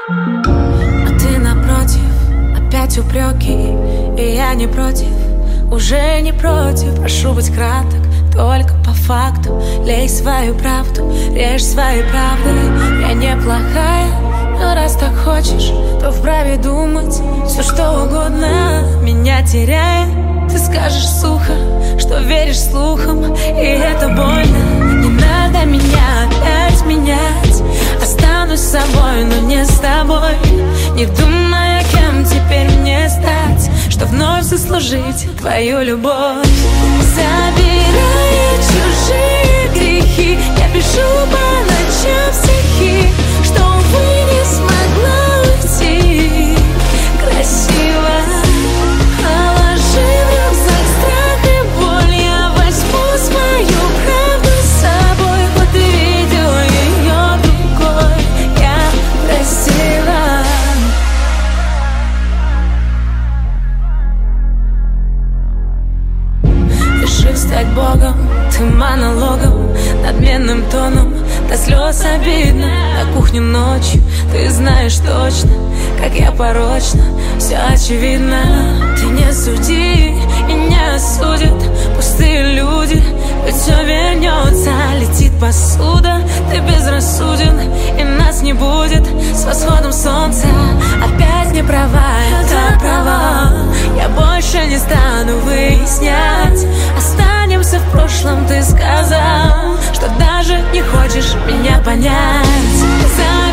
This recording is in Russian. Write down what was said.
А ты напротив, опять упреки, и я не против, уже не против. Прошу быть краток, только по факту. Лей свою правду, режь своей правдой. Я неплохая, но раз так хочешь, то вправе думать все что угодно. Меня теряя, ты скажешь сухо, что веришь слухам, и это больно. Не надо меня опять менять, останусь собой, но не с тобой. Не думая, кем теперь мне стать, что вновь заслужить твою любовь. Забирая чужие грехи, я пишу по ночам стихи, что, увы, не смогла уйти красиво. Положи в рюкзак страх и боль, я возьму свою правду с собой. Вот ты видел ее другой, я простила. Решив стать богом, ты монологом, надменным тоном, до слез обидно. На кухне ночью ты знаешь точно, как я порочна, все очевидно. Ты не суди и не осудят пустые люди, ведь все вернется. Летит посуда, ты безрассуден, и нас не будет с восходом солнца. Опять не права, это права. Я больше не стану выяснять, останемся в прошлом. Ты сказал, что даже не хочешь меня понять.